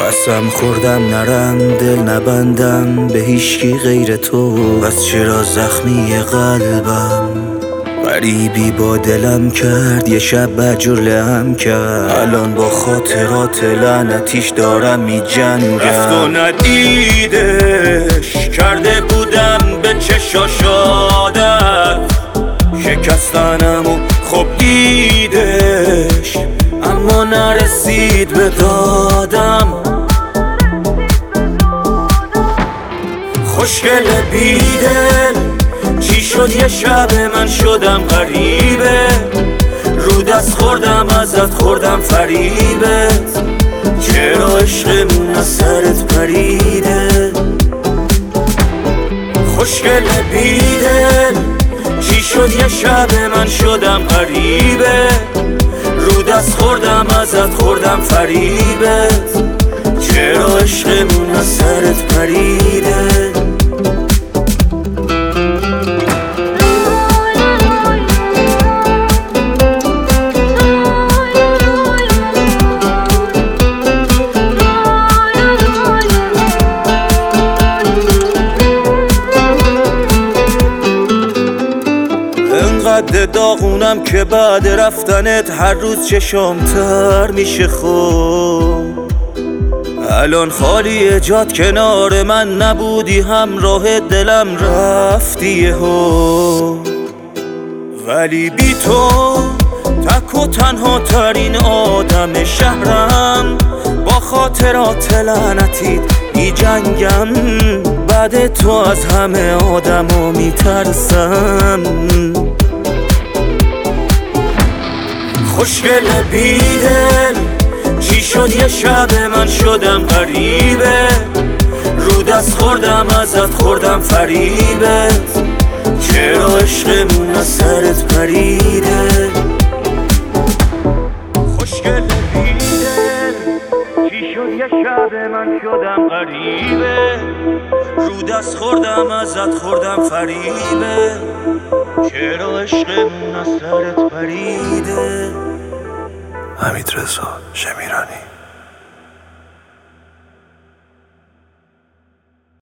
قسم خوردم نرم دل نبندم به هیچکی غیر تو، بس چرا زخمی قلبم غریبی با دلم کرد، یه شب بجور لهم کرد، الان با خاطرات لعنتیش دارم می جنگم. رفت و ندیدش کرده بودم به چشاش عادت، شکستنم و خب دیدش اما نرسید به دادم. خوشگل بیدل چی شد یه شب من شدم غریبه، رو دست خوردم ازت خوردم فریبت، چرا عشقمون از سرت پریده. خوشگل بیدل چی شد یه شب من شدم غریبه، رو دست خوردم ازت خوردم فریبت، چرا عشقمون از سرت پریده. انقدر داغونم که بعد رفتنت هر روز چشام تر میشه. خوب الان خالیه جات کنار من نبودی، همراه دلم رفتی یهو، ولی بی تو تک و تنها ترین آدم شهرم، با خاطرات لعنتیت بی جنگم، بعد تو از همه آدما میترسم. خوشگل بیدل چی شد یه شب من شدم غریبه، رو دست خوردم ازت خوردم فریبت، چرا عشقمون از سرت پریده. خوشگل بیدل چی شد یه شب من شدم غریبه، رو دست خوردم ازت خوردم فریبت، چرا عشقمون از سرت پریده. حمیدرضا شمیرانی.